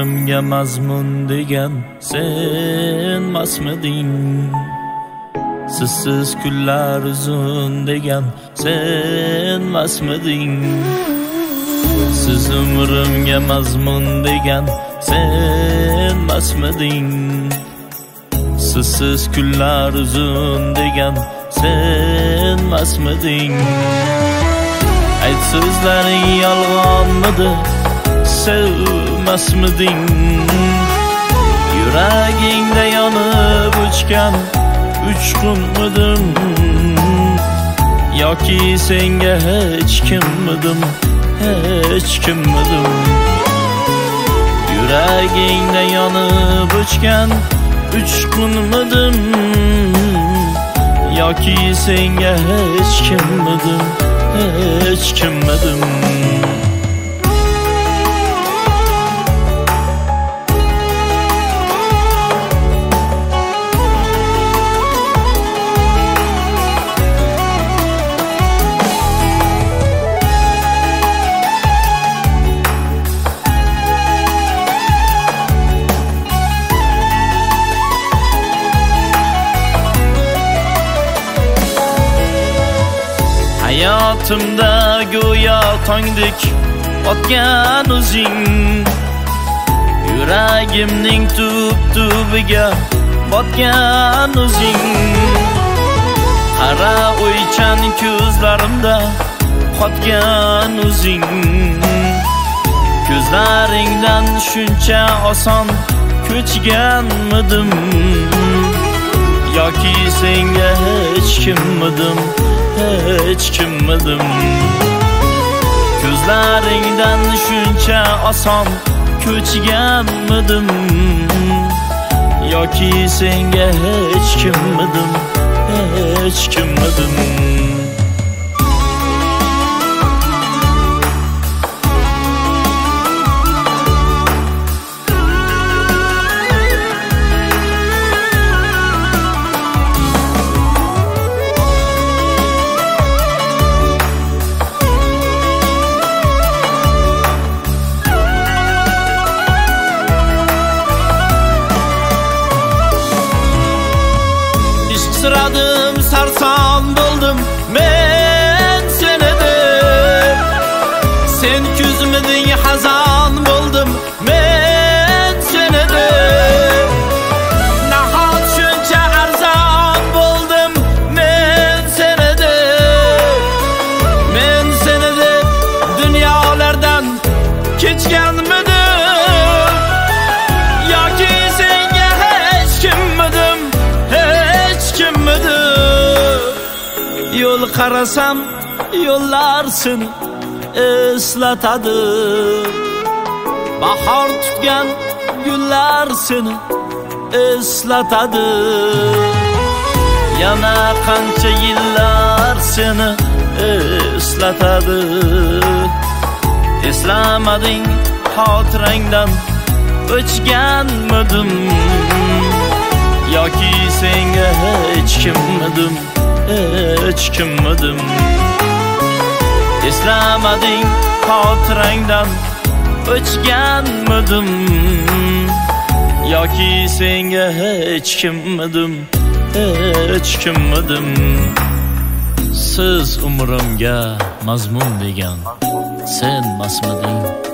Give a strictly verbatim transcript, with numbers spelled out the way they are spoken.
umrimga mazmun degan sen masmiding? Sizsiz kunlar uzun degan sen masmiding? Siz umrimga mazmun degan sen masmiding? Sizsiz kunlar uzun degan sen masmiding? Ayt so'zlaring yolg'onmidi, sevmasmiding? Yuragingda yonib o'chgan uchqunmidim, yoki senga hech kimmidim, hech kimmidim? Yuragingda yonib o'chgan uchqunmidim, yoki senga hech kimmidim, hech kimmidim? Hayotımda go'yo tongdek otgan o'zing, yuragimning tub-tubiga botgan o'zing. Qara o'ychan ko'zlarimda qotgan o'zing, ko'zlaringdan shuncha oson ko'chganmidim, yoki senga hech kimmidim, hech kimmidim? Ko'zlaringdan shuncha oson ko'chganmidim, yoki senga hech kimmidim, hech kimmidim? Sıradım, sarson bo'ldim men senede, sen ko'zimning hazon bo'ldim men senede. Nahot shuncha arzon bo'ldim men senede, men senede dunyolardan kechganmidim, yoki senga hech kimmidim, hech kimmidim? Yo'l qarasam yo'llar seni eslatadi, bahor tutgan gullar seni eslatadi. Yana qancha yillar seni eslatadi. Eslamading xotirangdan o'chganmidim, yoki senga hech kimmidim, hech kimmidim? Eslamading xotirangdan o'chganmidim, yoki senga hech kimmidim, hech kimmidim? Siz umrimga mazmun degan sen masmiding?